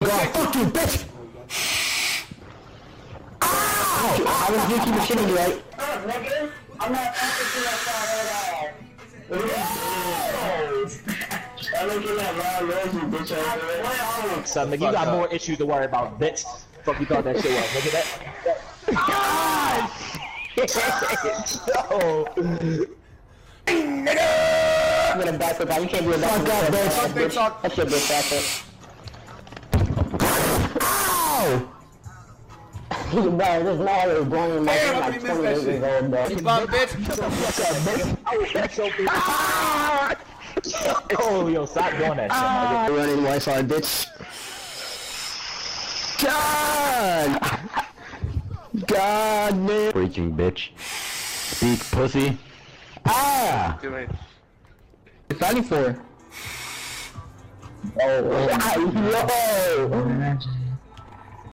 God, fuck you, bitch! Ow! I was just keep shitting you, right? I'm not talking to that side at all. Son, nigga, you got more issues to worry about, bitch. Fuck you thought that shit was, nigga. I'm gonna back up. You can't do a back up, bitch. That's your bitch back up. Ow! Bro, this man is going in my head like 28 years old, bro. You bum, bitch. Oh, yo, stop doing that shit, nigga. Running Wi-Fi, bitch. God, man. Freaking bitch. Speak, pussy. Ah! Too late. It's 94. Oh, yo!